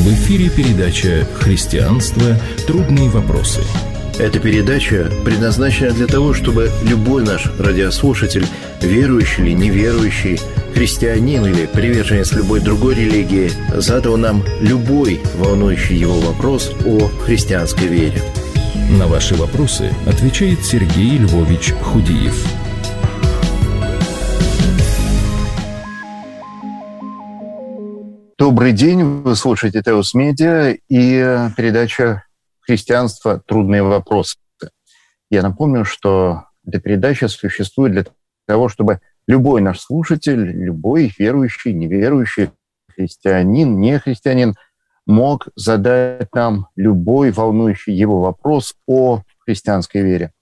В эфире передача «Христианство. Трудные вопросы». Эта передача предназначена для того, чтобы любой наш радиослушатель, верующий или неверующий, христианин или приверженец любой другой религии, задал нам любой волнующий его вопрос о христианской вере. На ваши вопросы отвечает Сергей Львович Худиев. Добрый день, вы слушаете Теос Медиа и передача «Христианство. Трудные вопросы». Я напомню, что эта передача существует для того, чтобы любой наш слушатель, любой верующий, неверующий, христианин, не христианин, мог задать нам любой волнующий его вопрос о христианской вере.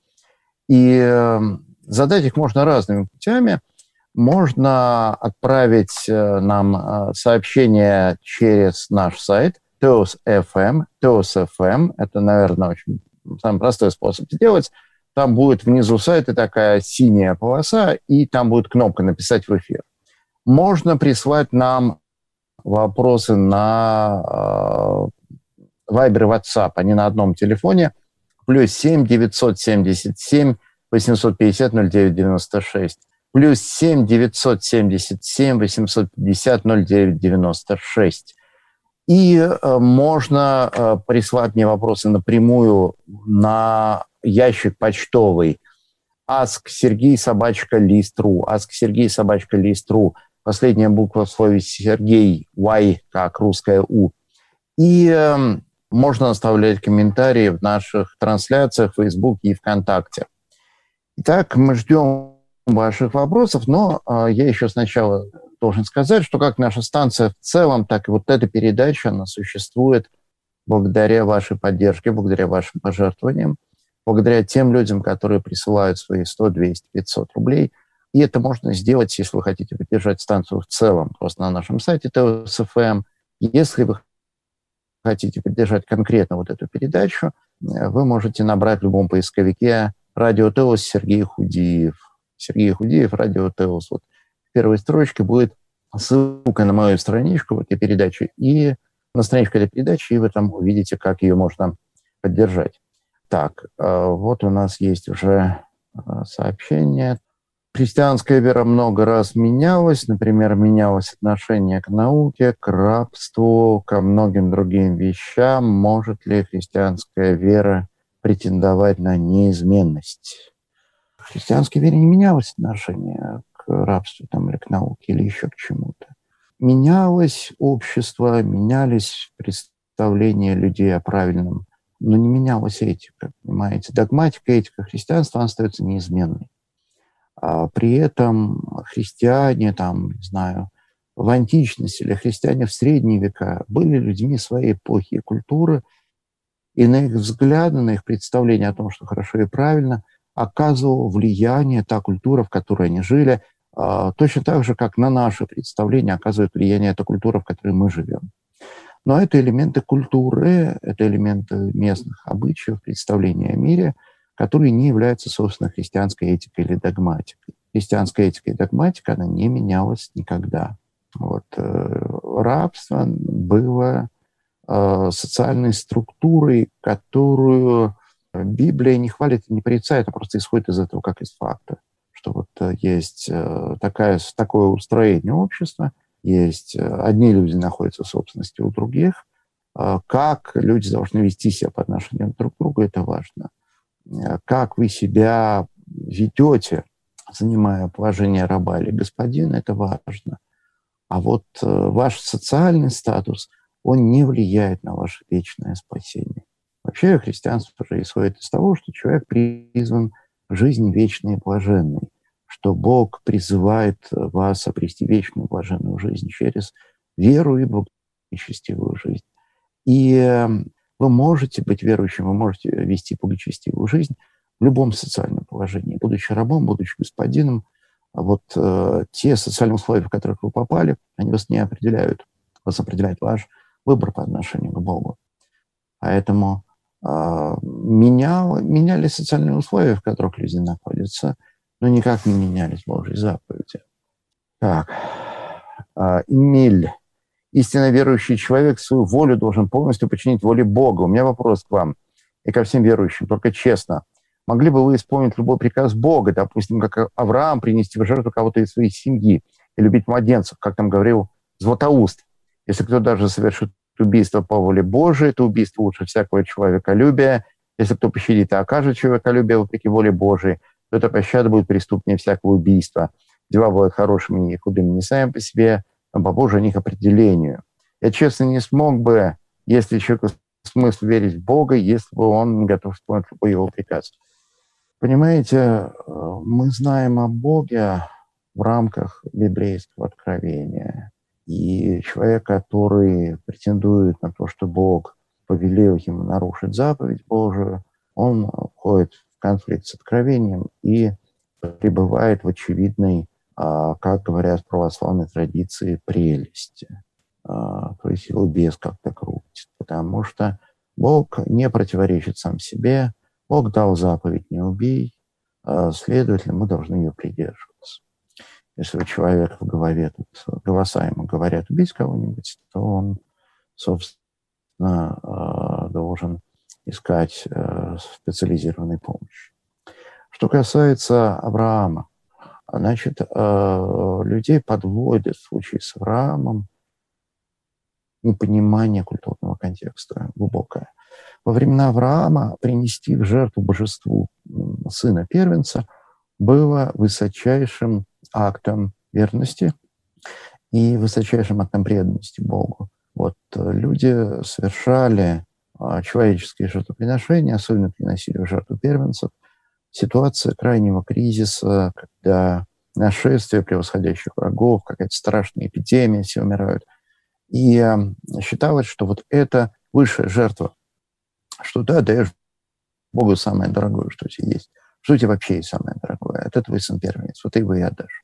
И задать их можно разными путями. Можно отправить нам сообщение через наш сайт Teos FM. Teos FM – это, наверное, очень самый простой способ сделать. Там будет внизу сайта такая синяя полоса, и там будет кнопка «Написать в эфир». Можно прислать нам вопросы на Viber и WhatsApp, они на одном телефоне, +7 977 850 0996. +7 977 850 0996. И можно прислать мне вопросы напрямую на ящик почтовый ask@sergey.list.ru. ask@sergey.list.ru. Последняя буква в слове Сергей, Y, как русская У. И можно оставлять комментарии в наших трансляциях в Facebook и ВКонтакте. Итак, мы ждем ваших вопросов, но я еще сначала должен сказать, что как наша станция в целом, так и вот эта передача, она существует благодаря вашей поддержке, благодаря вашим пожертвованиям, благодаря тем людям, которые присылают свои 100, 200, 500 рублей. И это можно сделать, если вы хотите поддержать станцию в целом, просто на нашем сайте Teos FM. Если вы хотите поддержать конкретно вот эту передачу, вы можете набрать в любом поисковике «Радио Теос Сергей Худиев». Сергей Худиев, Радио Теос. Вот в первой строчке будет ссылка на мою страничку в этой передаче, и на страничку этой передачи, и вы там увидите, как ее можно поддержать. Так, вот у нас есть уже сообщение. Христианская вера много раз менялась. Например, менялось отношение к науке, к рабству, ко многим другим вещам. Может ли христианская вера претендовать на неизменность? В христианской вере не менялось отношение к рабству или к науке, или еще к чему-то. Менялось общество, менялись представления людей о правильном, но не менялась этика, понимаете. Догматика, этика христианства остается неизменной. А при этом христиане, в античности или христиане в средние века были людьми своей эпохи и культуры, и на их взгляды, на их представления о том, что хорошо и правильно, оказывало влияние та культура, в которой они жили, точно так же, как на наши представления оказывает влияние та культура, в которой мы живем. Но это элементы культуры, это элементы местных обычаев, представления о мире, которые не являются, собственно, христианской этикой или догматикой. Христианская этика и догматика, она не менялась никогда. Рабство было социальной структурой, которую Библия не хвалит и не порицает, а просто исходит из этого как из факта, что есть такое устроение общества, есть одни люди находятся в собственности у других, как люди должны вести себя по отношению друг к другу, это важно. Как вы себя ведете, занимая положение раба или господина, это важно. А ваш социальный статус, он не влияет на ваше вечное спасение. Вообще христианство же исходит из того, что человек призван к жизни вечной и блаженной, что Бог призывает вас обрести вечную блаженную жизнь через веру и благочестивую жизнь. И вы можете быть верующим, вы можете вести благочестивую жизнь в любом социальном положении. Будучи рабом, будучи господином, те социальные условия, в которых вы попали, они вас не определяют. Вас определяет ваш выбор по отношению к Богу. Поэтому менялись социальные условия, в которых люди находятся, но никак не менялись Божьи заповеди. Так, Эмиль истинно верующий человек свою волю должен полностью подчинить воле Бога. У меня вопрос к вам и ко всем верующим, только честно. Могли бы вы исполнить любой приказ Бога, допустим, как Авраам, принести в жертву кого-то из своей семьи и любить младенцев, как там говорил Златоуст? Если кто даже совершит убийство по воле Божией, то убийство лучше всякого человеколюбия. Если кто пощадит и окажет человеколюбие вопреки воле Божией, то эта пощада будет преступнее всякого убийства. Дела бывают хорошими и худыми не сами по себе, но по Божьему них определению. Я, честно, не смог бы, если человеку смысл верить в Бога, если бы он не готов исполнить любой его приказ. Понимаете, мы знаем о Боге в рамках библейского откровения. И человек, который претендует на то, что Бог повелел ему нарушить заповедь Божию, он входит в конфликт с откровением и пребывает в очевидной, как говорят в православной традиции, прелести. То есть его бес как-то крутит. Потому что Бог не противоречит сам себе, Бог дал заповедь «не убей», следовательно, мы должны ее придерживаться. Если у человека в голове голоса ему говорят убить кого-нибудь, то он, собственно, должен искать специализированной помощи. Что касается Авраама, значит, людей подводит в случае с Авраамом непонимание культурного контекста глубокое. Во времена Авраама принести в жертву божеству сына первенца было высочайшим актом верности и высочайшим актом преданности Богу. Вот люди совершали человеческие жертвоприношения, особенно приносили в жертву первенцев, в ситуации крайнего кризиса, когда нашествие превосходящих врагов, какая-то страшная эпидемия, все умирают. И считалось, что вот это высшая жертва, что ты отдаешь Богу самое дорогое, что у тебя есть. Что у тебя вообще есть самое дорогое? Это твой сын первенец, вот ты его и отдашь.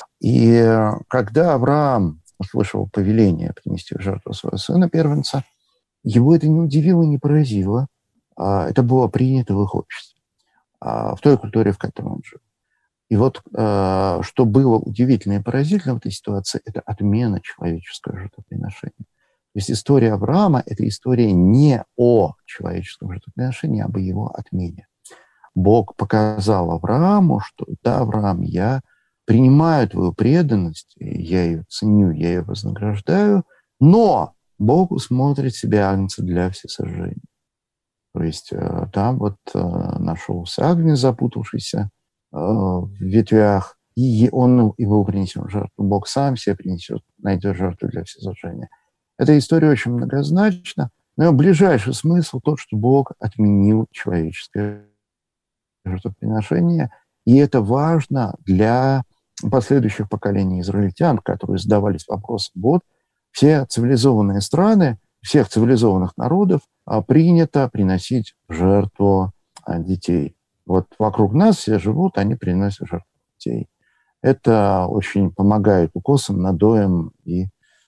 И когда Авраам услышал повеление принести в жертву своего сына первенца, его это не удивило, не поразило. Это было принято в их обществе, в той культуре, в которой он жил. И вот что было удивительно и поразительно в этой ситуации, это отмена человеческого жертвоприношения. То есть история Авраама – это история не о человеческом жертвоприношении, а об его отмене. Бог показал Аврааму, что да, Авраам, я принимаю твою преданность, я ее ценю, я ее вознаграждаю, но Бог усмотрит себе агнца для всесожжения. То есть там вот нашелся агнец, запутавшийся в ветвях, и он его принесет в жертву. Бог сам себе принесет, найдет жертву для всесожжения. Эта история очень многозначна, но ближайший смысл тот, что Бог отменил человеческое жертвоприношение, и это важно для последующих поколений израильтян, которые задавались вопросом, вот все цивилизованные страны, всех цивилизованных народов принято приносить в жертву детей. Вот вокруг нас все живут, они приносят жертву детей. Это очень помогает укосам, надоям и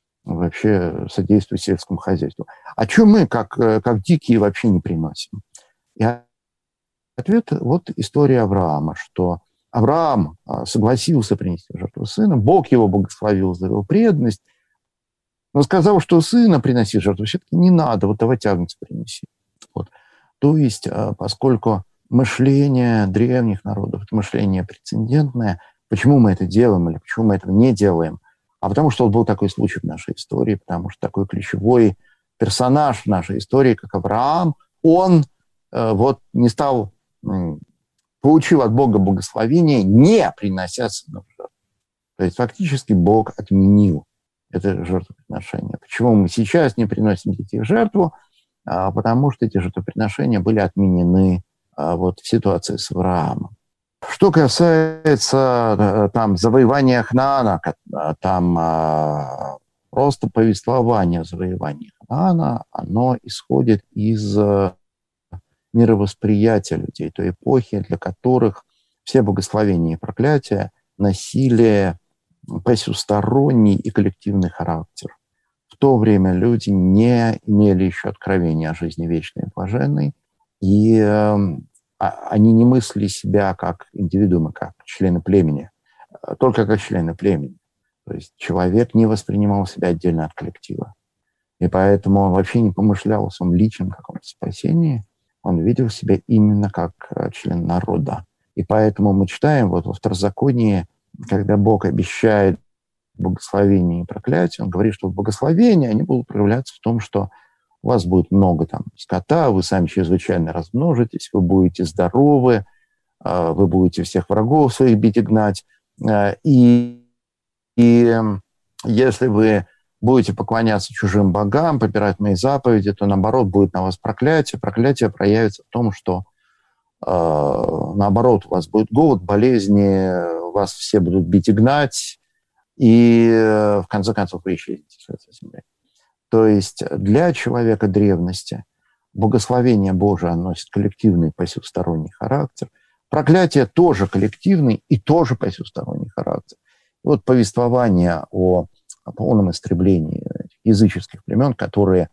вообще содействует сельскому хозяйству. А что мы, как дикие, вообще не приносим? И ответ – вот история Авраама, что Авраам согласился принести в жертву сына, Бог его благословил за его преданность, но сказал, что сына приносить в жертву все-таки не надо, вот давайте агнца принеси. Вот. То есть, поскольку мышление древних народов, это мышление прецедентное, почему мы это делаем или почему мы этого не делаем? А потому что вот был такой случай в нашей истории, потому что такой ключевой персонаж в нашей истории, как Авраам, он вот не стал, получил от Бога благословение, не принося сына в жертву. То есть фактически Бог отменил это жертвоприношение. Почему мы сейчас не приносим детей в жертву? Потому что эти жертвоприношения были отменены вот в ситуации с Авраамом. Что касается там завоевания Ханаана, там просто повествование о завоевании Ханаана, оно исходит из мировосприятия людей той эпохи, для которых все благословения и проклятия носили посюсторонний и коллективный характер. В то время люди не имели еще откровения о жизни вечной и блаженной, и они не мыслили себя как индивидуумы, как члены племени, только как члены племени. То есть человек не воспринимал себя отдельно от коллектива. И поэтому он вообще не помышлял о своем личном каком-то спасении. Он видел себя именно как член народа. И поэтому мы читаем вот во Второзаконии, когда Бог обещает благословение и проклятие, он говорит, что в благословении они будут проявляться в том, что у вас будет много там скота, вы сами чрезвычайно размножитесь, вы будете здоровы, вы будете всех врагов своих бить и гнать. И если вы будете поклоняться чужим богам, попирать мои заповеди, то, наоборот, будет на вас проклятие. Проклятие проявится в том, что, наоборот, у вас будет голод, болезни, вас все будут бить и гнать, и, в конце концов, вы исчезнете с лица земли. То есть для человека древности благословение Божие носит коллективный посевсторонний характер. Проклятие тоже коллективный и тоже посевсторонний характер. И вот повествование о полном истреблении языческих племен, которые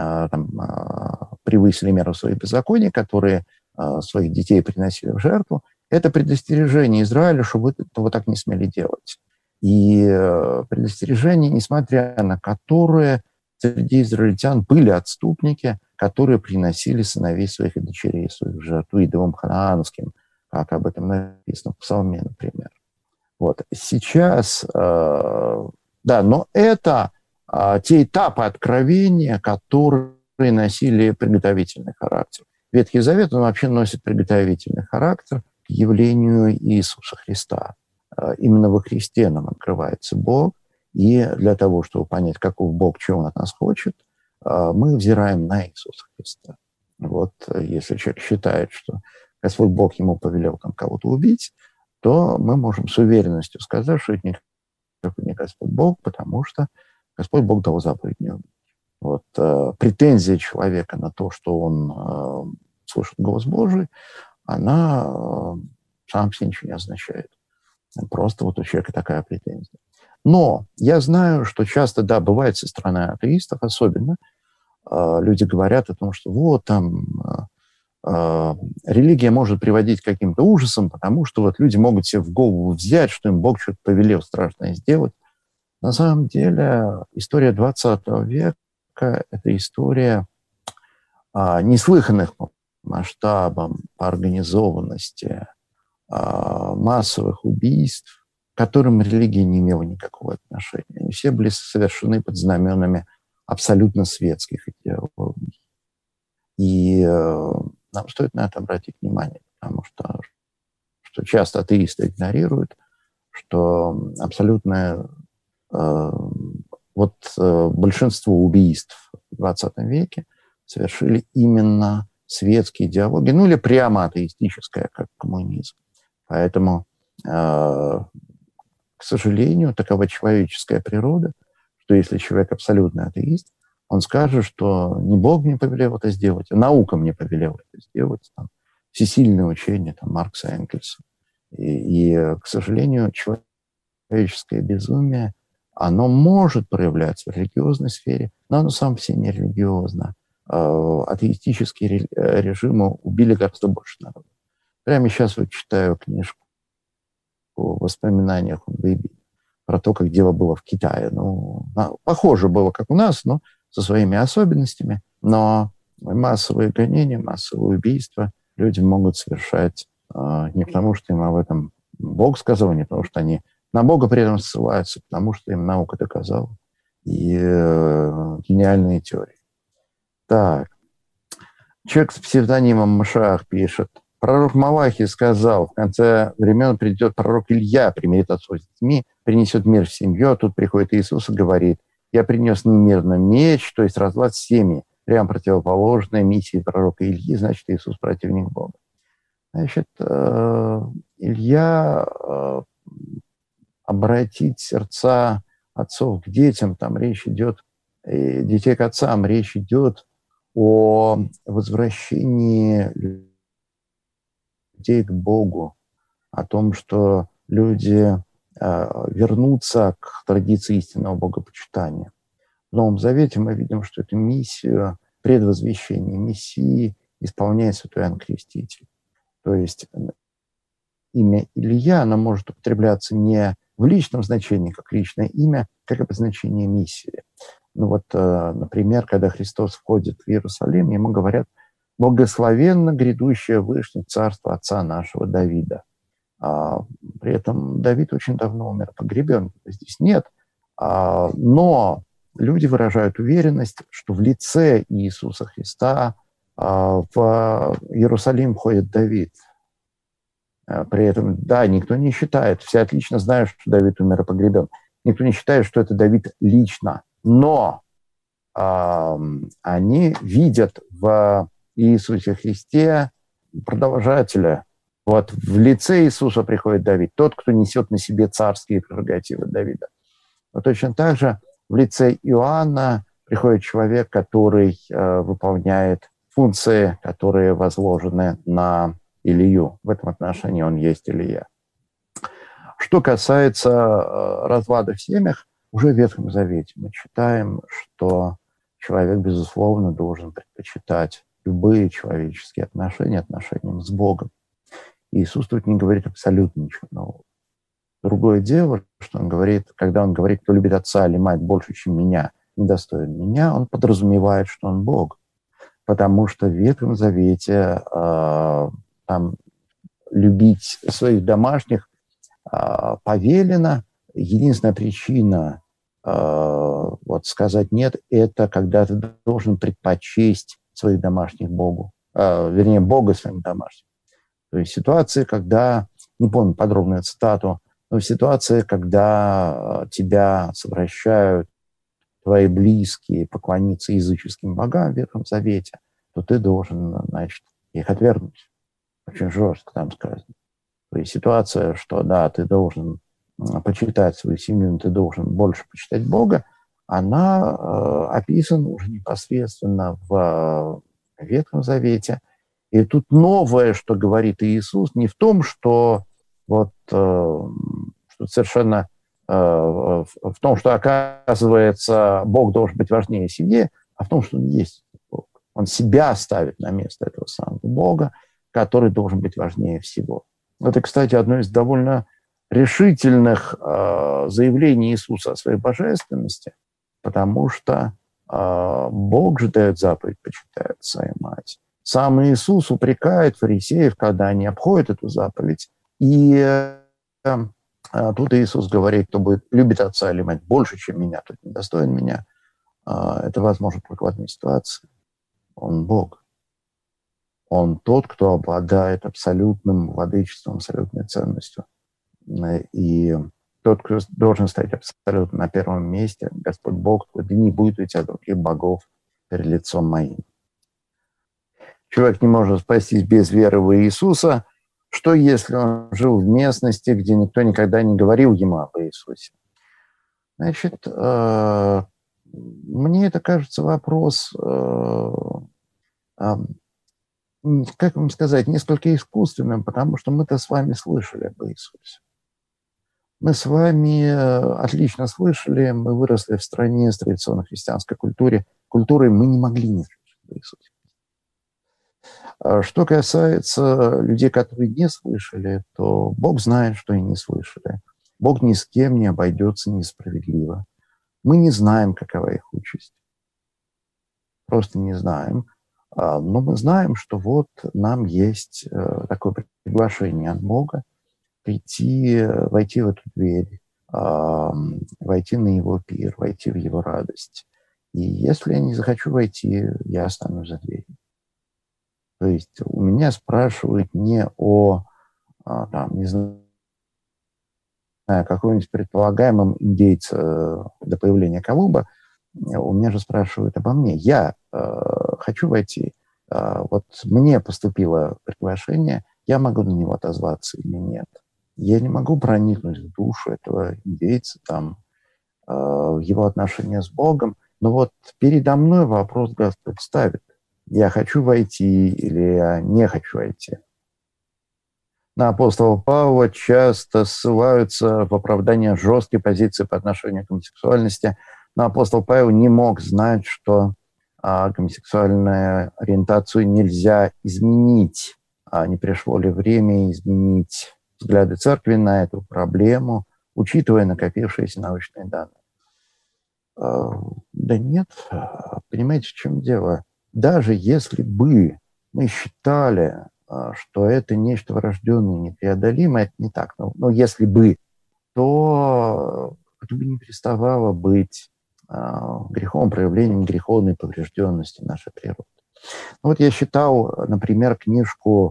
превысили меру своих беззаконий, которые своих детей приносили в жертву, это предостережение Израиля, чтобы вы так не смели делать. И предостережение, несмотря на которые среди израильтян были отступники, которые приносили сыновей своих и дочерей своих в жертву идолам ханаанским, как об этом написано в Псалме, например. Вот. Сейчас, но это те этапы откровения, которые носили приготовительный характер. Ветхий Завет, он вообще носит приготовительный характер к явлению Иисуса Христа. Именно во Христе нам открывается Бог, и для того, чтобы понять, каков Бог, чего Он от нас хочет, мы взираем на Иисуса Христа. Вот если человек считает, что Господь Бог ему повелел там кого-то убить, то мы можем с уверенностью сказать, что это не Господь Бог, потому что Господь Бог дал заповедь не убить. Вот, претензия человека на то, что он слышит голос Божий, она сама по себе ничего не означает. Просто вот у человека такая претензия. Но я знаю, что часто, да, бывает со стороны атеистов особенно, люди говорят о том, что вот там религия может приводить к каким-то ужасам, потому что вот люди могут себе в голову взять, что им Бог что-то повелел страшное сделать. На самом деле история 20 века – это история неслыханных по масштабам, по организованности, массовых убийств, к которым религия не имела никакого отношения. Они все были совершены под знаменами абсолютно светских идеологий. И нам стоит на это обратить внимание, потому что часто атеисты игнорируют, что абсолютное большинство убийств в 20 веке совершили именно светские идеологии, ну или прямо атеистическая, как коммунизм. Поэтому, к сожалению, такова человеческая природа, что если человек абсолютный атеист, он скажет, что не Бог мне повелел это сделать, а наука мне повелела это сделать. Там, всесильное учение там, Маркса, Энгельса. И, к сожалению, человеческое безумие, оно может проявляться в религиозной сфере, но оно сам по себе не религиозно. Атеистические режимы убили гораздо больше народа. Прямо сейчас вот читаю книжку о воспоминаниях Хунвейби про то, как дело было в Китае. Ну, похоже было, как у нас, но со своими особенностями. Но массовые гонения, массовые убийства люди могут совершать не потому, что им об этом Бог сказал, не потому, что они на Бога при этом ссылаются, потому что им наука доказала. И гениальные теории. Так. Человек с псевдонимом Машах пишет. Пророк Малахий сказал, в конце времен придет пророк Илья, примирит отцов с детьми, принесет мир в семью, а тут приходит Иисус и говорит, я принес не мир, но меч, то есть разлад семьи, прямо противоположная миссии пророка Ильи, значит, Иисус противник Бога. Значит, Илья обратить сердца отцов к детям, там речь идет, детей к отцам, речь идет о возвращении людей к Богу, о том, что люди вернутся к традиции истинного богопочитания. В Новом Завете мы видим, что эту миссию предвозвещения Мессии исполняет святой Иоанн Креститель. То есть имя Илья, оно может употребляться не в личном значении, как личное имя, как обозначение миссии. Ну вот, например, когда Христос входит в Иерусалим, ему говорят: «Благословенно грядущее Вышнее Царство Отца нашего Давида». При этом Давид очень давно умер, погребен, здесь нет. Но люди выражают уверенность, что в лице Иисуса Христа в Иерусалим входит Давид. При этом, да, никто не считает, все отлично знают, что Давид умер и погребен. Никто не считает, что это Давид лично. Но они видят в Иисусе Христе продолжателя. Вот в лице Иисуса приходит Давид, тот, кто несет на себе царские прерогативы Давида. Но точно так же в лице Иоанна приходит человек, который выполняет функции, которые возложены на Илью. В этом отношении он есть Илия. Что касается разлада в семьях, уже в Ветхом Завете мы читаем, что человек, безусловно, должен предпочитать любые человеческие отношения отношениям с Богом. Иисус тут не говорит абсолютно ничего нового. Другое дело, что он говорит, когда он говорит, кто любит отца или мать больше, чем меня, недостоин меня, он подразумевает, что он Бог. Потому что в Ветхом Завете там любить своих домашних повелено. Единственная причина вот сказать «нет» — это когда ты должен предпочесть своих домашних Богу, вернее, Бога своим домашним. То есть ситуации, когда, не помню подробную цитату, но в ситуации, когда тебя совращают твои близкие поклониться языческим богам в Ветхом Завете, то ты должен, значит, их отвергнуть. Очень жестко там сказано. То есть ситуация, что, да, ты должен почитать свою семью, но ты должен больше почитать Бога, она описана уже непосредственно в Ветхом Завете. И тут новое, что говорит Иисус, не в том, что вот что совершенно в том, что, оказывается, Бог должен быть важнее семьи, а в том, что он есть Бог. Он себя ставит на место этого самого Бога, который должен быть важнее всего. Это, кстати, одно из довольно решительных заявлений Иисуса о своей божественности, потому что Бог же дает заповедь «почитай отца и мать». Сам Иисус упрекает фарисеев, когда они обходят эту заповедь. И тут Иисус говорит, кто любит отца или мать больше, чем меня, тот недостоин меня. Это, возможно, только в одной ситуации. Он Бог. Он тот, кто обладает абсолютным владычеством, абсолютной ценностью. И тот, кто должен стоять абсолютно на первом месте, Господь Бог, да не будет у тебя других богов перед лицом моим. Человек не может спастись без веры в Иисуса. Что, если он жил в местности, где никто никогда не говорил ему об Иисусе? Значит, мне это кажется вопрос, как вам сказать, несколько искусственным, потому что мы-то с вами слышали об Иисусе. Мы с вами отлично слышали, мы выросли в стране с традиционной христианской культурой, мы не могли не слышать об Иисусе. Что касается людей, которые не слышали, то Бог знает, что и не слышали. Бог ни с кем не обойдется несправедливо. Мы не знаем, какова их участь. Просто не знаем. Но мы знаем, что вот нам есть такое приглашение от Бога войти в эту дверь, войти на Его пир, войти в Его радость. И если я не захочу войти, я останусь за дверью. То есть у меня спрашивают не о, не знаю, каком-нибудь предполагаемом индейце до появления Колумба, у меня же спрашивают обо мне. Я хочу войти, вот мне поступило приглашение, я могу на него отозваться или нет. Я не могу проникнуть в душу этого индейца, в его отношения с Богом, но вот передо мной вопрос Господь ставит. Я хочу войти или я не хочу войти. На апостола Павла часто ссылаются в оправдание жесткой позиции по отношению к гомосексуальности, но апостол Павел не мог знать, что гомосексуальную ориентацию нельзя изменить. Не пришло ли время изменить взгляды церкви на эту проблему, учитывая накопившиеся научные данные. Да нет, понимаете, в чем дело? Даже если бы мы считали, что это нечто врожденное, непреодолимое, это не так. Но если бы, то это бы не переставало быть грехом, проявлением греховной поврежденности нашей природы. Вот я читал, например, книжку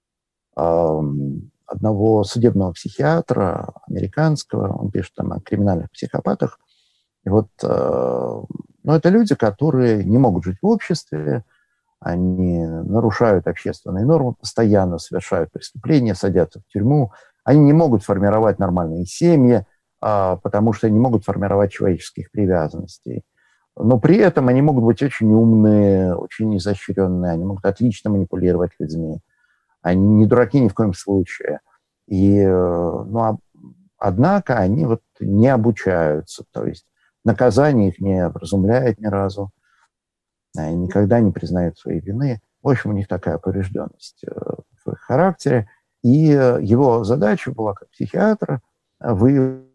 одного судебного психиатра американского, он пишет там о криминальных психопатах. И вот, это люди, которые не могут жить в обществе, они нарушают общественные нормы, постоянно совершают преступления, садятся в тюрьму, они не могут формировать нормальные семьи, потому что не могут формировать человеческих привязанностей. Но при этом они могут быть очень умные, очень изощренные, они могут отлично манипулировать людьми. Они не дураки ни в коем случае. Однако они вот не обучаются, то есть наказание их не вразумляет ни разу, они никогда не признают своей вины. В общем, у них такая поврежденность в их характере. И его задача была, как психиатра, выявлять,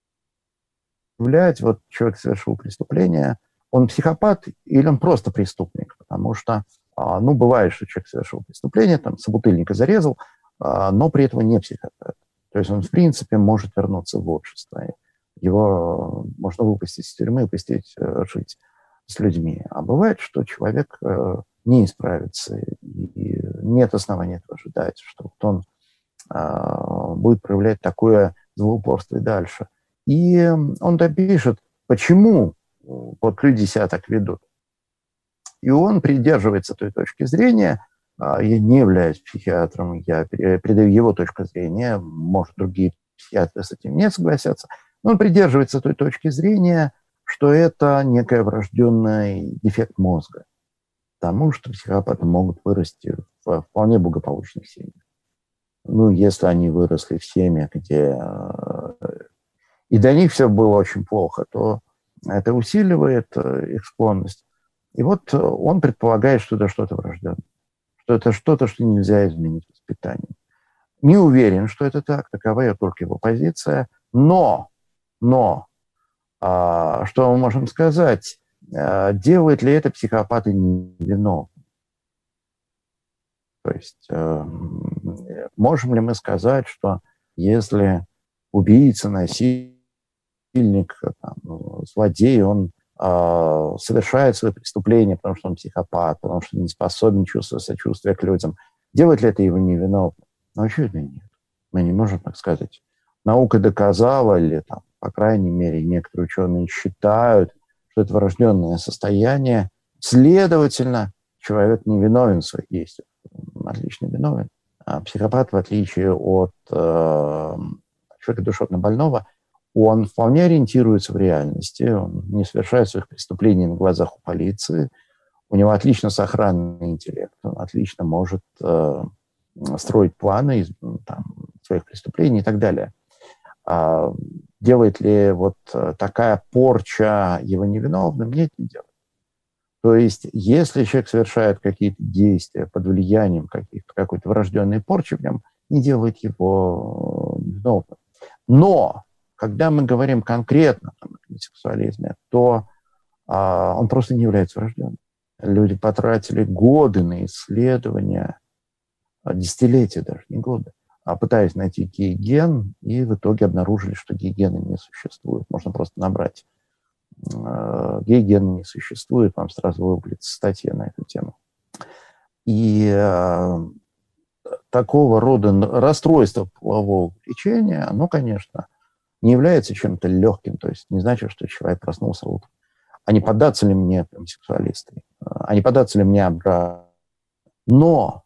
вот человек совершил преступление, он психопат или он просто преступник, потому что, бывает, что человек совершил преступление, там, собутыльника зарезал, но при этом не психопат. То есть он, в принципе, может вернуться в общество. Его можно выпустить из тюрьмы и пустить жить с людьми. А бывает, что человек не исправится, и нет оснований этого ожидать, что вот он будет проявлять такое злоупорство и дальше. И он допишет, почему вот люди себя так ведут. И он придерживается той точки зрения, я не являюсь психиатром, я передаю его точку зрения, может, другие психиатры с этим не согласятся, но он придерживается той точки зрения, что это некий врожденный дефект мозга, потому что психопаты могут вырасти в вполне благополучных семьях. Если они выросли в семьях, где и до них все было очень плохо, то это усиливает их склонность. И вот он предполагает, что это что-то врожденное, что это что-то, что нельзя изменить воспитанием. Не уверен, что это так, такова только его позиция, но, что мы можем сказать, делает ли это психопаты невиновны? То есть можем ли мы сказать, что если убийца, насильник, злодей, он совершает свои преступления, потому что он психопат, потому что не способен чувствовать сочувствие к людям, делает ли это его невиновным? Очевидно, нет. Мы не можем так сказать. Наука доказала, или, по крайней мере, некоторые ученые считают, что это врожденное состояние. Следовательно, человек не виновен в своих действиях. Отлично виновен. А психопат, в отличие от человека душевно больного, он вполне ориентируется в реальности, он не совершает своих преступлений на глазах у полиции, у него отлично сохранный интеллект, он отлично может строить планы своих преступлений и так далее. Делает ли вот такая порча его невиновным? Нет, не делает. То есть, если человек совершает какие-то действия под влиянием какой-то врожденной порчи в нем, не делает его невиновным. Но когда мы говорим конкретно о гомосексуализме, то он просто не является врожденным. Люди потратили годы на исследования, десятилетия даже, не годы, пытаясь найти гей-ген, и в итоге обнаружили, что гей-гена не существует. Можно просто набрать гей-гена не существует, вам сразу вывалится статья на эту тему. И такого рода расстройство полового влечения, оно, конечно, не является чем-то легким, то есть не значит, что человек проснулся утром. А не поддаться ли мне гомосексуалисты? А не поддаться ли мне обратно? Но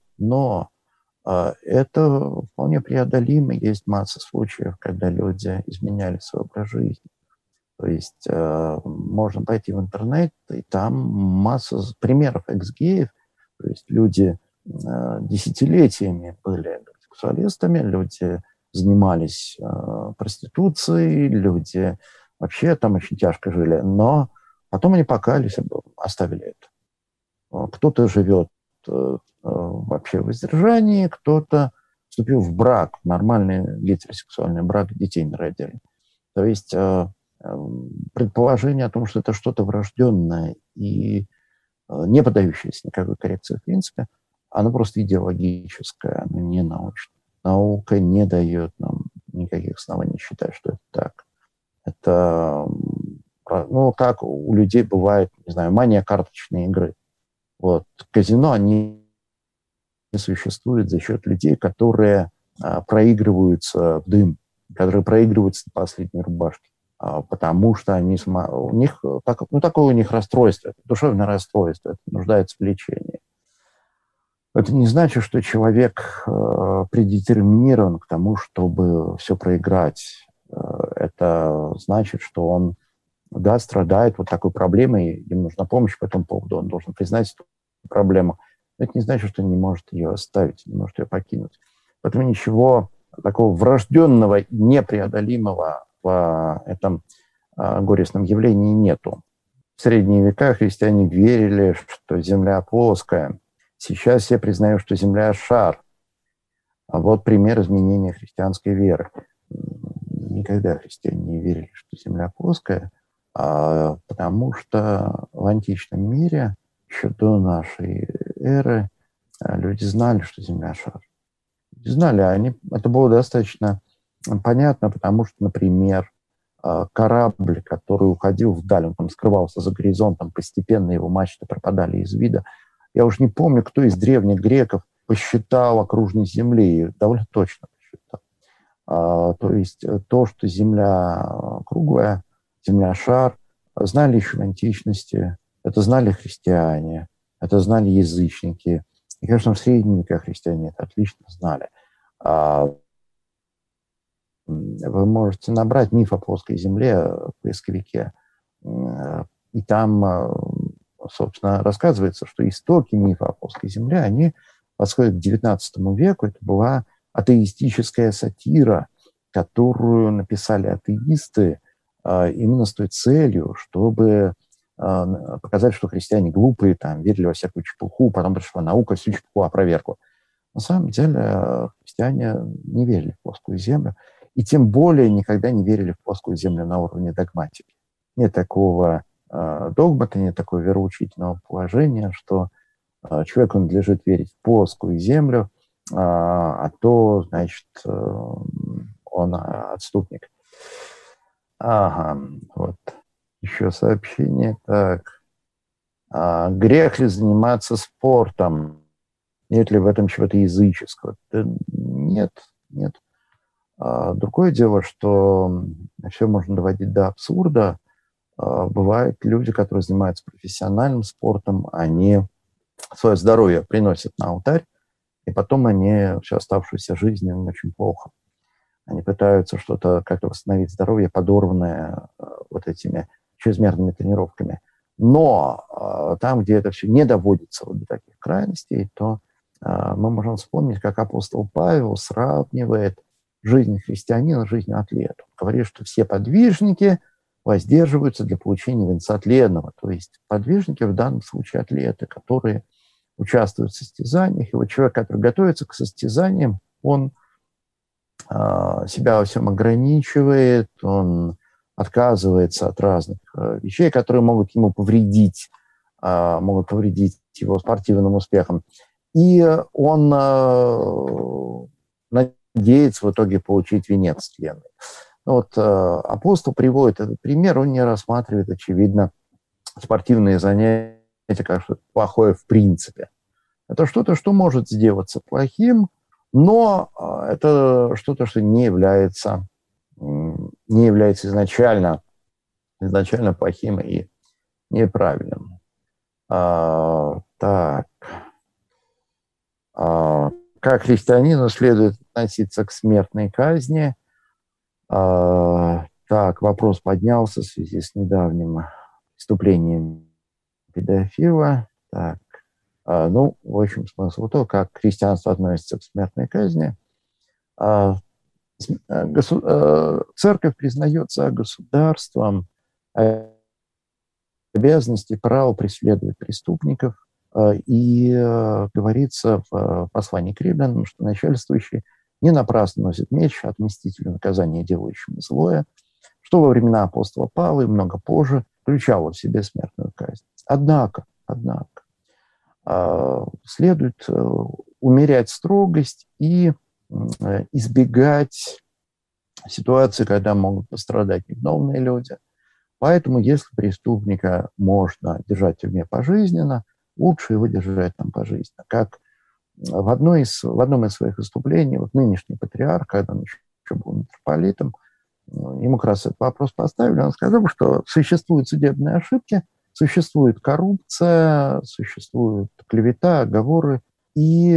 это вполне преодолимо. Есть масса случаев, когда люди изменяли свой образ жизни. То есть можно пойти в интернет, и там масса примеров экс-геев. То есть люди десятилетиями были гомосексуалистами, люди занимались проституцией, люди вообще там очень тяжко жили, но потом они покаялись, оставили это. Кто-то живет вообще в воздержании, кто-то вступил в брак, нормальный гетеросексуальный брак, детей не родили. То есть предположение о том, что это что-то врожденное и не поддающееся никакой коррекции в принципе, оно просто идеологическое, оно не научное. Наука не дает нам никаких оснований считать, что это так. Это, ну, как у людей бывает, не знаю, мания карточной игры. Вот. Казино, они существуют за счет людей, которые проигрываются в дым, которые проигрываются на последней рубашке. Потому что они, у них, такое у них расстройство, душевное расстройство, это нуждается в лечении. Это не значит, что человек предетерминирован к тому, чтобы все проиграть. Это значит, что он, да, страдает вот такой проблемой, им нужна помощь по этому поводу, он должен признать эту проблему. Но это не значит, что он не может ее оставить, не может ее покинуть. Поэтому ничего такого врожденного и непреодолимого в этом горестном явлении нету. В средние века христиане верили, что Земля плоская. Сейчас я признаю, что Земля – шар. А вот пример изменения христианской веры. Никогда христиане не верили, что Земля плоская, потому что в античном мире, еще до нашей эры, люди знали, что Земля – шар. Люди знали, это было достаточно понятно, потому что, например, корабль, который уходил вдаль, он там скрывался за горизонтом, постепенно его мачты пропадали из вида. Я уж не помню, кто из древних греков посчитал окружность Земли, довольно точно посчитал. То есть то, что Земля круглая, Земля шар, знали еще в античности, это знали христиане, это знали язычники. И, конечно, в средние века христиане это отлично знали. Вы можете набрать миф о плоской Земле в поисковике, и там, собственно, рассказывается, что истоки мифа о плоской Земле, они восходят к XIX веку. Это была атеистическая сатира, которую написали атеисты именно с той целью, чтобы показать, что христиане глупые, там, верили во всякую чепуху, потом пришла наука, всю чепуху опровергла. На самом деле христиане не верили в плоскую Землю, и тем более никогда не верили в плоскую Землю на уровне догматики. Нет такого догмата, нет такого вероучительного положения, что человеку надлежит верить в плоскую Землю, а то, значит, он отступник. Ага, вот. Еще сообщение. Так. Грех ли заниматься спортом? Нет ли в этом чего-то языческого? Да нет, нет. Другое дело, что все можно доводить до абсурда. Бывают люди, которые занимаются профессиональным спортом, они свое здоровье приносят на алтарь, и потом они всю оставшуюся жизнь им очень плохо. Они пытаются что-то, как-то восстановить здоровье, подорванное вот этими чрезмерными тренировками. Но там, где это все не доводится вот до таких крайностей, то мы можем вспомнить, как апостол Павел сравнивает жизнь христианина с жизнью атлета. Он говорит, что все подвижники воздерживаются для получения венца тленного. То есть подвижники в данном случае атлеты, которые участвуют в состязаниях. И вот человек, который готовится к состязаниям, он себя во всем ограничивает, он отказывается от разных вещей, которые могут ему повредить, могут повредить его спортивным успехам. И он надеется в итоге получить венец тленный. Вот апостол приводит этот пример, он не рассматривает, очевидно, спортивные занятия как что-то плохое в принципе. Это что-то, что может сделаться плохим, но это что-то, что не является изначально плохим и неправильным. Так. Как христианину следует относиться к смертной казни? Так, вопрос поднялся в связи с недавним преступлением педофила. Так. В общем, смысл то, как христианство относится к смертной казни. Церковь признается государством обязанности и право преследовать преступников. И говорится в послании к римлянам, что начальствующий не напрасно носит меч, отмстителю наказания, делающему злое, что во времена апостола Павла и много позже включало в себе смертную казнь. Однако, следует умерять строгость и избегать ситуации, когда могут пострадать невиновные люди. Поэтому, если преступника можно держать в тюрьме пожизненно, лучше его держать там пожизненно. Как в одном из своих выступлений нынешний патриарх, когда он еще был митрополитом, ему как раз этот вопрос поставили, он сказал, что существуют судебные ошибки, существует коррупция, существует клевета, оговоры, и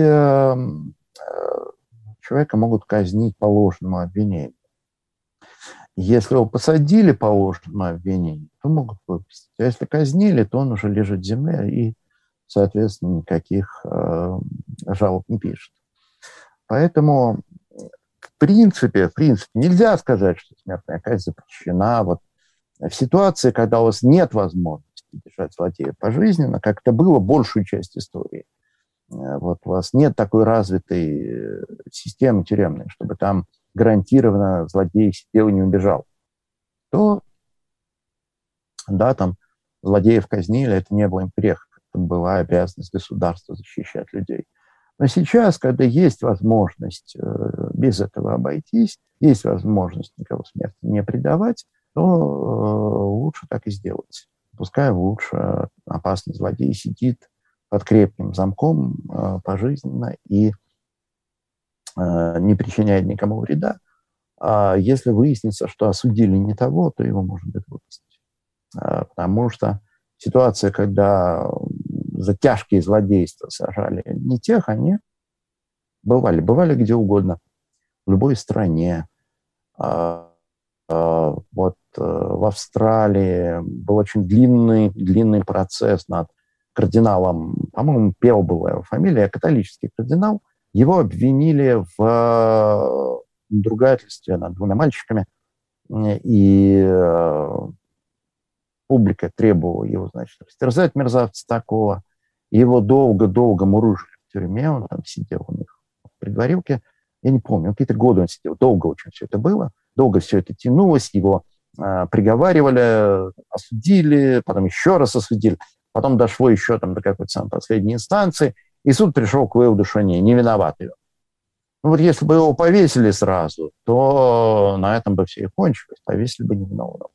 человека могут казнить по ложному обвинению. Если его посадили по ложному обвинению, то могут выпустить. А если казнили, то он уже лежит в земле и, соответственно, никаких жалоб не пишет. Поэтому, в принципе, нельзя сказать, что смертная казнь запрещена. В ситуации, когда у вас нет возможности держать злодея пожизненно, как это было большую часть истории, у вас нет такой развитой системы тюремной, чтобы там гарантированно злодей сидел и не убежал, то, да, там злодеев казнили, это не было им грех, это была обязанность государства защищать людей. Но сейчас, когда есть возможность без этого обойтись, есть возможность никого смерти не предавать, то лучше так и сделать. Пускай лучше опасный злодей сидит под крепким замком пожизненно и не причиняет никому вреда. А если выяснится, что осудили не того, то его можно будет выпустить. Потому что ситуация, когда за тяжкие злодейства сажали не тех, они бывали где угодно, в любой стране. В Австралии был очень длинный процесс над кардиналом, по-моему, Пел была его фамилия, католический кардинал. Его обвинили в надругательстве над двумя мальчиками, и публика требовала его, растерзать мерзавца такого. Его долго мурыжили в тюрьме, он там сидел у них в предварилке. Я не помню, какие-то годы он сидел, долго очень все это было, долго все это тянулось, его приговаривали, осудили, потом еще раз осудили, потом дошло еще до какой-то самой последней инстанции, и суд пришел к выводу, что не виноват его. Если бы его повесили сразу, то на этом бы все и кончилось, повесили бы невиновного.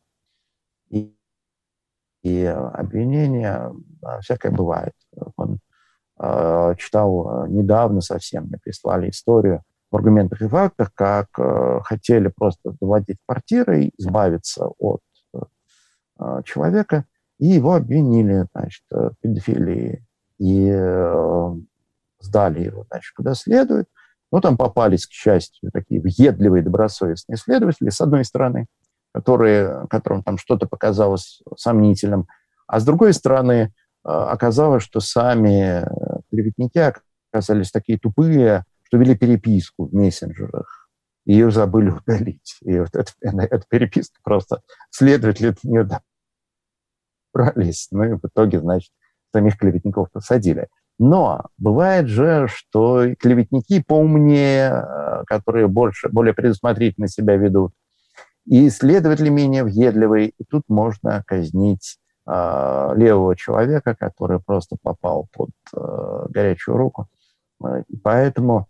И обвинения всякое бывает. Он читал недавно совсем, мне прислали историю в «Аргументах и фактах», как хотели просто заводить квартиры, избавиться от человека, и его обвинили, в педофилии. И сдали его, куда следует. Там попались, к счастью, такие въедливые, добросовестные следователи, с одной стороны, которым там что-то показалось сомнительным, а с другой стороны, оказалось, что сами клеветники оказались такие тупые, что вели переписку в мессенджерах, и ее забыли удалить. И эта переписка просто следователи от нее добрались. И в итоге, самих клеветников посадили. Но бывает же, что клеветники поумнее, которые более предусмотрительно себя ведут, и следователи менее въедливые, и тут можно казнить левого человека, который просто попал под горячую руку. И поэтому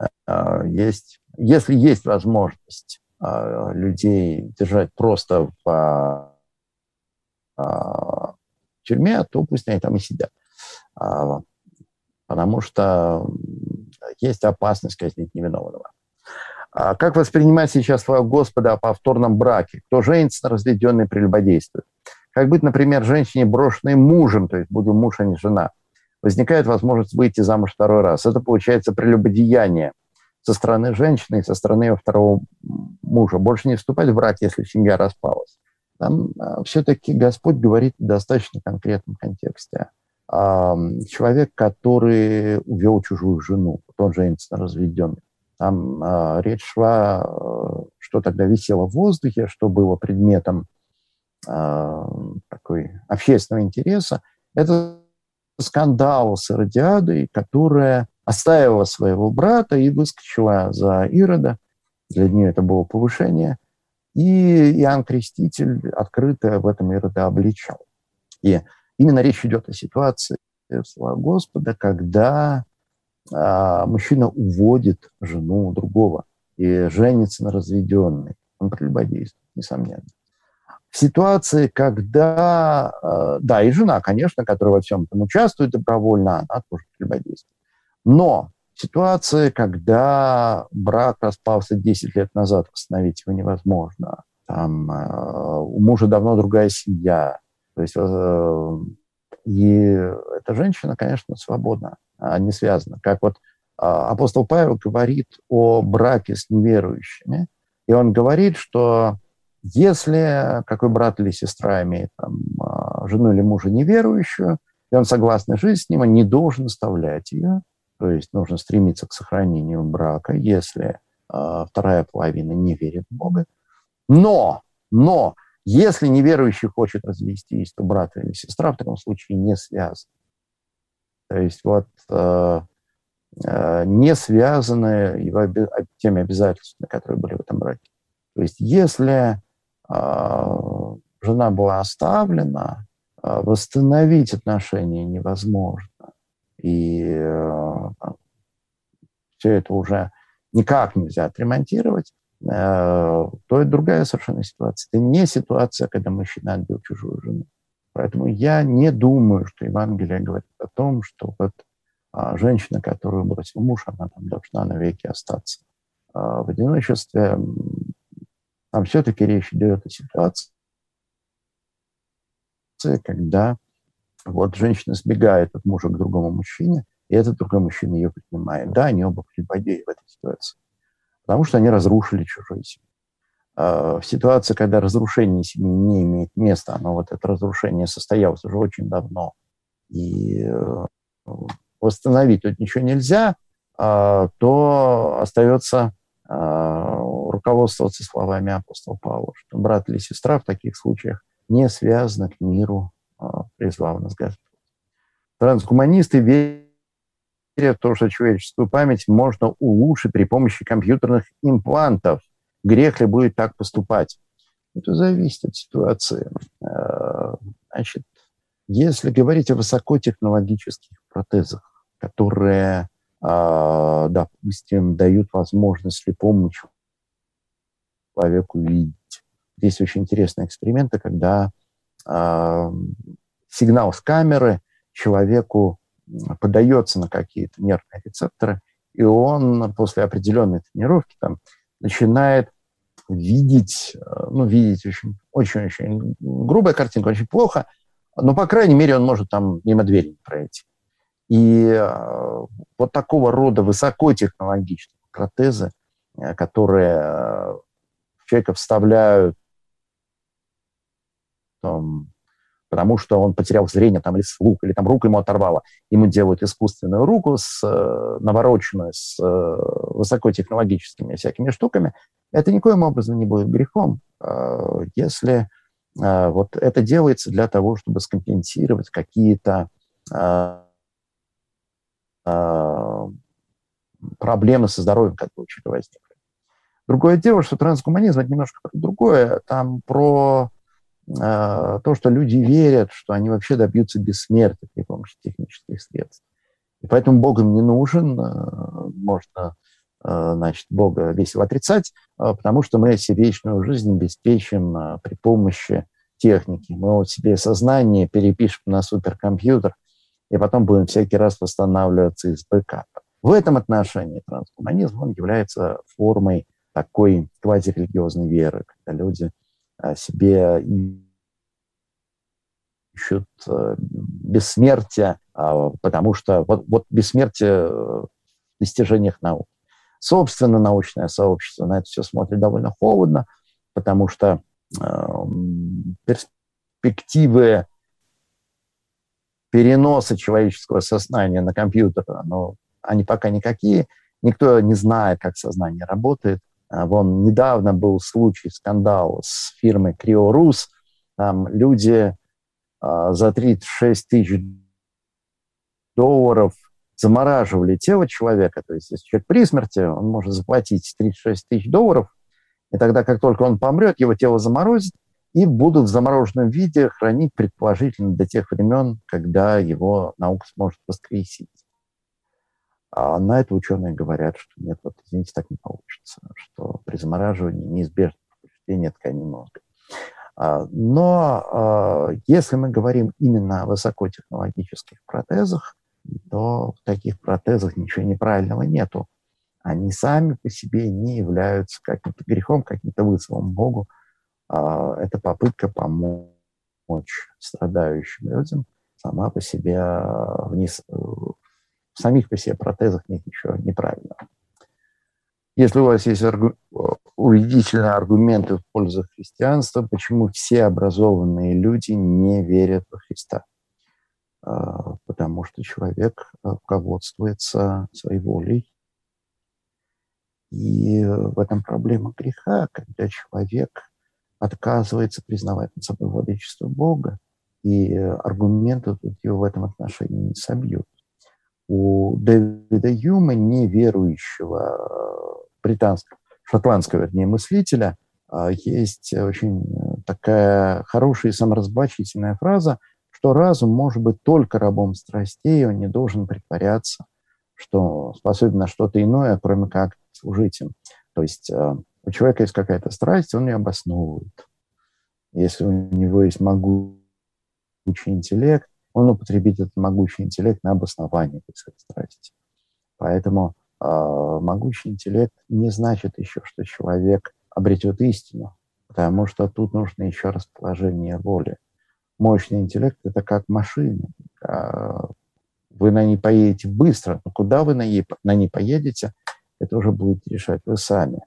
если есть возможность людей держать просто в тюрьме, то пусть они там и сидят. Потому что есть опасность казнить невиновного. Как воспринимать сейчас слова Господа о повторном браке? Кто женится на разведенной прелюбодействует? Как быть, например, женщине, брошенной мужем, то есть будь муж, а не жена? Возникает возможность выйти замуж второй раз. Это получается прелюбодеяние со стороны женщины и со стороны ее второго мужа. Больше не вступать в брак, если семья распалась. Там все-таки Господь говорит в достаточно конкретном контексте. Человек, который увел чужую жену, он женится на разведенной. Там речь шла, что тогда висело в воздухе, что было предметом такой общественного интереса. Это скандал с Иродиадой, которая оставила своего брата и выскочила за Ирода. Для нее это было повышение. И Иоанн Креститель открыто в этом Ирода обличал. И именно речь идет о ситуации, слава Господа, когда мужчина уводит жену другого и женится на разведенной. Он прелюбодействует, несомненно. В ситуации, когда, да, и жена, конечно, которая во всем этом участвует добровольно, она тоже прелюбодействует. Но в ситуации, когда брак распался 10 лет назад, восстановить его невозможно, там, у мужа давно другая семья, то есть и эта женщина, конечно, свободна, не связана. Как вот апостол Павел говорит о браке с неверующими, и он говорит, что если какой брат или сестра имеет там, жену или мужа неверующую, и он согласен жить с ним, он не должен оставлять ее, то есть нужно стремиться к сохранению брака, если вторая половина не верит в Бога. Но если неверующий хочет развестись, то брат или сестра в таком случае не связаны. То есть вот не связаны его теми обязательствами, которые были в этом браке. То есть если жена была оставлена, восстановить отношения невозможно. И все это уже никак нельзя отремонтировать, то это другая совершенно ситуация. Это не ситуация, когда мужчина отбил чужую жену. Поэтому я не думаю, что Евангелие говорит о том, что вот женщина, которую бросил муж, она там должна навеки остаться в одиночестве. Там все-таки речь идет о ситуации, когда вот женщина сбегает от мужа к другому мужчине, и этот другой мужчина ее принимает. Да, они оба прелюбодеи в этой ситуации, потому что они разрушили чужую семью. В ситуации, когда разрушение семьи не имеет места, но вот это разрушение состоялось уже очень давно, и восстановить тут ничего нельзя, то остается руководствоваться словами апостола Павла, что брат или сестра в таких случаях не связаны к миру, призвал нас Господь. Трансгуманисты верят в то, что человеческую память можно улучшить при помощи компьютерных имплантов. Грех ли будет так поступать? Это зависит от ситуации. Значит, если говорить о высокотехнологических протезах, которые, допустим, дают возможность слепому человеку видеть. Здесь очень интересные эксперименты, когда сигнал с камеры человеку подается на какие-то нервные рецепторы, и он после определенной тренировки там, начинает видеть очень грубая картинка, очень плохо, но, по крайней мере, он может там мимо двери не пройти. И вот такого рода высокотехнологичные протезы, которые в человека вставляют, потому что он потерял зрение там, или слух, или там руку ему оторвало, ему делают искусственную руку, навороченную с высокотехнологическими всякими штуками, это никоим образом не будет грехом, если вот это делается для того, чтобы скомпенсировать какие-то проблемы со здоровьем, которые у человека возникли. Другое дело, что трансгуманизм – это немножко другое. Там про то, что люди верят, что они вообще добьются бессмертия при помощи технических средств. И поэтому Бог им не нужен. Можно, значит, Бога весело отрицать, потому что мы себе вечную жизнь обеспечим при помощи техники. Мы вот себе сознание перепишем на суперкомпьютер, и потом будем всякий раз восстанавливаться из бэкапа. В этом отношении трансгуманизм он является формой такой квазирелигиозной веры, когда люди себе ищут бессмертие, потому что вот бессмертие в достижениях науки. Собственно, научное сообщество на это все смотрит довольно холодно, потому что перспективы переноса человеческого сознания на компьютер, они пока никакие. Никто не знает, как сознание работает. Вон недавно был случай, скандал с фирмой Криорус. Там люди за 36 тысяч долларов замораживали тело человека. То есть, если человек при смерти, он может заплатить 36 тысяч долларов, И тогда, как только он помрет, его тело заморозит и будут в замороженном виде хранить предположительно до тех времен, когда его наука сможет воскресить. А на это ученые говорят, что нет, вот извините, так не получится, что при замораживании неизбежно повреждение ткани мозга. Но если мы говорим именно о высокотехнологических протезах, то в таких протезах ничего неправильного нету. Они сами по себе не являются каким-то грехом, каким-то вызовом Богу. Это попытка помочь страдающим людям. Сама по себе в самих по себе протезах нет ничего неправильного. Если у вас есть убедительные аргументы в пользу христианства, почему все образованные люди не верят во Христа? Потому что человек руководствуется своей волей. И в этом проблема греха, когда человек отказывается признавать над собой владычество Бога, и аргументы тут его в этом отношении не собьют. У Дэвида Юма, неверующего шотландского мыслителя, есть очень такая хорошая и саморазоблачительная фраза, что разум может быть только рабом страстей, он не должен притворяться, что способен на что-то иное, кроме как служить им. То есть у человека есть какая-то страсть, он ее обосновывает. Если у него есть могучий интеллект, он употребит этот могучий интеллект на обоснование этой страсти. Поэтому могучий интеллект не значит еще, что человек обретет истину, потому что тут нужно еще расположение воли. Мощный интеллект – это как машина. Вы на ней поедете быстро, но куда вы на ней поедете, это уже будете решать вы сами.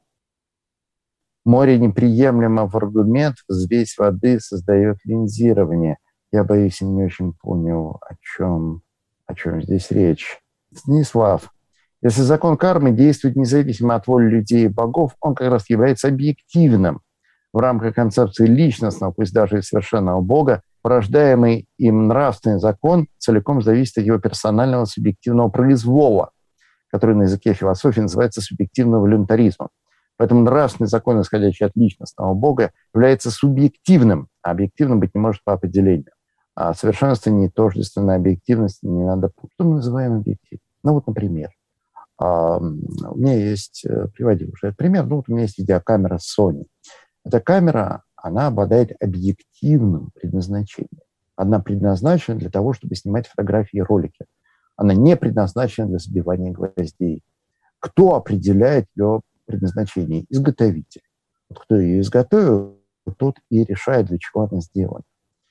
Море неприемлемо в аргумент, взвесь воды создает линзирование. Я боюсь, я не очень понял, о чем здесь речь. Станислав, если закон кармы действует независимо от воли людей и богов, он как раз является объективным. В рамках концепции личностного, пусть даже и совершенного Бога, порождаемый им нравственный закон целиком зависит от его персонального субъективного произвола, который на языке философии называется субъективным волюнтаризмом. Поэтому нравственный закон, исходящий от личностного Бога, является субъективным, а объективным быть не может по определению. А совершенство не тождественно объективности, не надо путать. Что мы называем объективным? Ну вот, например, у меня есть, приводил уже этот пример, у меня есть видеокамера Sony. Эта камера, она обладает объективным предназначением. Она предназначена для того, чтобы снимать фотографии и ролики. Она не предназначена для забивания гвоздей. Кто определяет ее предназначение? Изготовитель. Вот кто ее изготовил, тот и решает, для чего она сделана.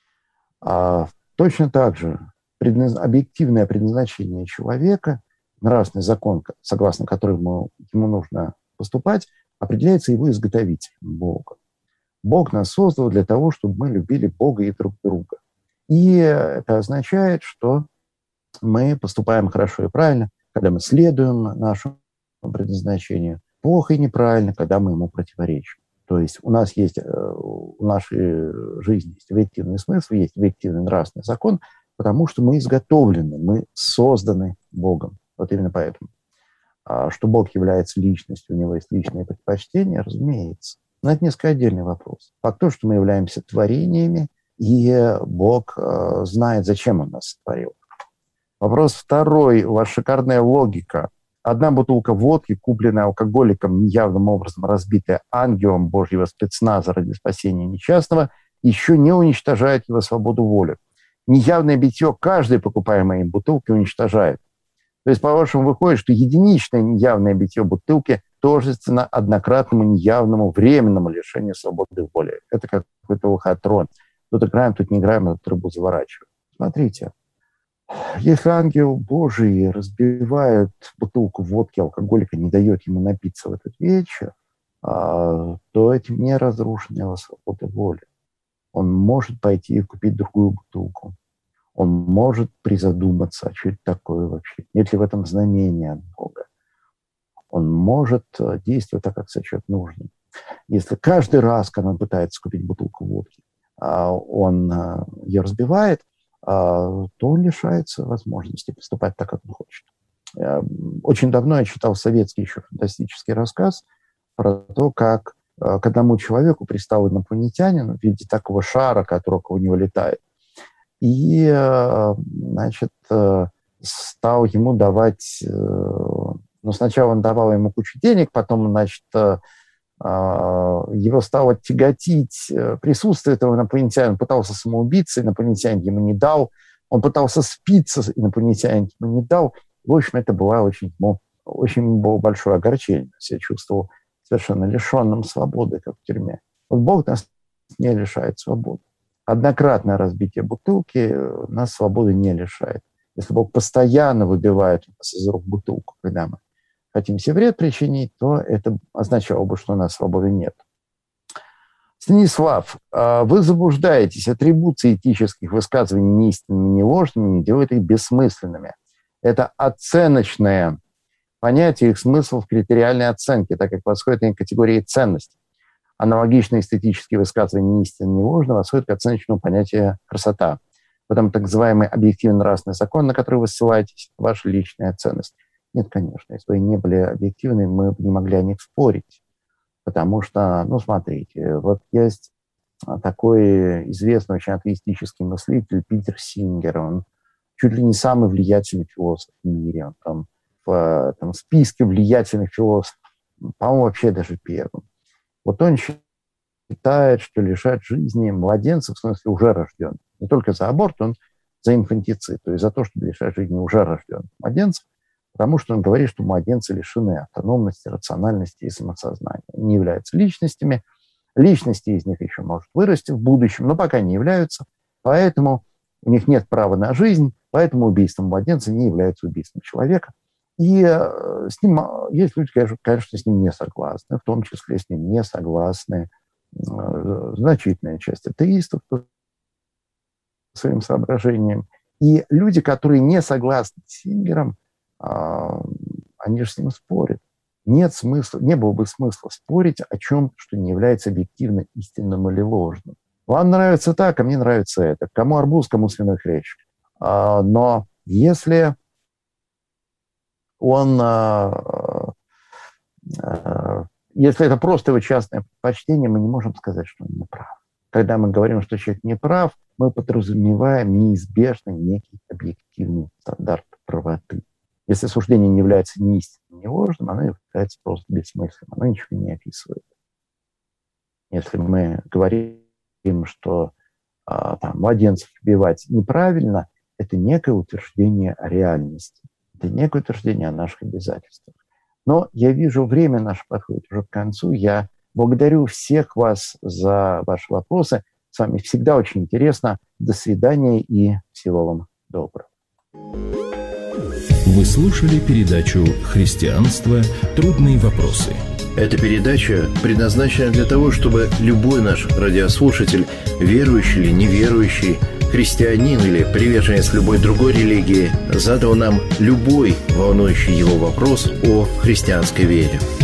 Точно так же объективное предназначение человека, нравственный закон, согласно которому ему нужно поступать, определяется его изготовителем, Богом. Бог нас создал для того, чтобы мы любили Бога и друг друга. И это означает, что мы поступаем хорошо и правильно, когда мы следуем нашему предназначению, плохо и неправильно, когда мы ему противоречим. То есть у нас есть, в нашей жизни есть объективный смысл, есть объективный нравственный закон, потому что мы изготовлены, мы созданы Богом. Вот именно поэтому. Что Бог является личностью, у него есть личные предпочтения, разумеется. Но это несколько отдельный вопрос. Факт то, что мы являемся творениями, и Бог знает, зачем Он нас сотворил. Вопрос второй. У вас шикарная логика. Одна бутылка водки, купленная алкоголиком, неявным образом разбитая ангелом Божьего спецназа ради спасения несчастного, еще не уничтожает его свободу воли. Неявное битье каждой покупаемой им бутылки уничтожает. То есть, по-вашему, выходит, что единичное неявное битье бутылки тождественно однократному неявному временному лишению свободы воли. Это как какой-то лохотрон. Тут играем, тут не играем, а тут рыбу заворачиваем. Смотрите. Если ангел Божий разбивает бутылку водки алкоголика, не дает ему напиться в этот вечер, то этим не разрушена его свобода воли. Он может пойти и купить другую бутылку. Он может призадуматься, а что это такое вообще? Нет ли в этом знамения от Бога? Он может действовать так, как сочет нужным. Если каждый раз, когда он пытается купить бутылку водки, он ее разбивает, то он лишается возможности поступать так, как он хочет. Очень давно я читал советский еще фантастический рассказ про то, как к одному человеку пристал инопланетянин в виде такого шара, который около него летает, и, значит, стал ему давать... Ну, сначала он давал ему кучу денег, потом, значит, его стало тяготить присутствие этого инопланетянина. Он пытался самоубиться, инопланетянин ему не дал. Он пытался спиться, инопланетянин ему не дал. В общем, это было очень было большое огорчение. Я чувствовал совершенно лишенным свободы, как в тюрьме. Вот Бог нас не лишает свободы. Однократное разбитие бутылки нас свободы не лишает. Если Бог постоянно выбивает у нас из рук бутылку, когда мы хотим себе вред причинить, то это означало бы, что у нас свободы нет. Станислав, вы заблуждаетесь. Атрибуции этических высказываний не истинными, не ложными, не делают их бессмысленными. Это оценочное понятие, их смысл в критериальной оценке, так как восходит к категории ценности. Аналогично эстетические высказывания не истинно, не ложно восходят к оценочному понятию красота. Потом так называемый объективно-нравственный закон, на который вы ссылаетесь, ваша личная ценность. Нет, конечно, если бы они не были объективны, мы бы не могли о них спорить. Потому что, ну, смотрите, вот есть такой известный очень атеистический мыслитель Питер Сингер. Он чуть ли не самый влиятельный философ в мире. Он там в списке влиятельных философов, по-моему, вообще даже первым. Вот он считает, что лишать жизни младенцев, в смысле уже рожденных, не только за аборт, он за инфантицид, то есть за то, чтобы лишать жизни уже рожденных младенцев, потому что он говорит, что младенцы лишены автономности, рациональности и самосознания. Они не являются личностями. Личности из них еще может вырасти в будущем, но пока не являются. Поэтому у них нет права на жизнь, поэтому убийство младенца не является убийством человека. И с ним есть люди, конечно, с ним не согласны, в том числе с ним не согласны значительная часть атеистов по своим соображениям. И люди, которые не согласны с Сингером, они же с ним спорят. Нет смысла, не было бы смысла спорить о чем, что не является объективно истинным или ложным. Вам нравится так, а мне нравится это. Кому арбуз, кому свиной хрящик. Но если если это просто его частное предпочтение, мы не можем сказать, что он не прав. Когда мы говорим, что человек не прав, мы подразумеваем неизбежно некий объективный стандарт правоты. Если суждение не является ни истинным, ни ложным, оно является просто бессмысленным, оно ничего не описывает. Если мы говорим, что младенцев убивать неправильно, это некое утверждение о реальности, это некое утверждение о наших обязательствах. Но я вижу, время наше подходит уже к концу. Я благодарю всех вас за ваши вопросы. С вами всегда очень интересно. До свидания и всего вам доброго. Вы слушали передачу «Христианство. Трудные вопросы». Эта передача предназначена для того, чтобы любой наш радиослушатель, верующий или неверующий, христианин или приверженец любой другой религии, задал нам любой волнующий его вопрос о христианской вере.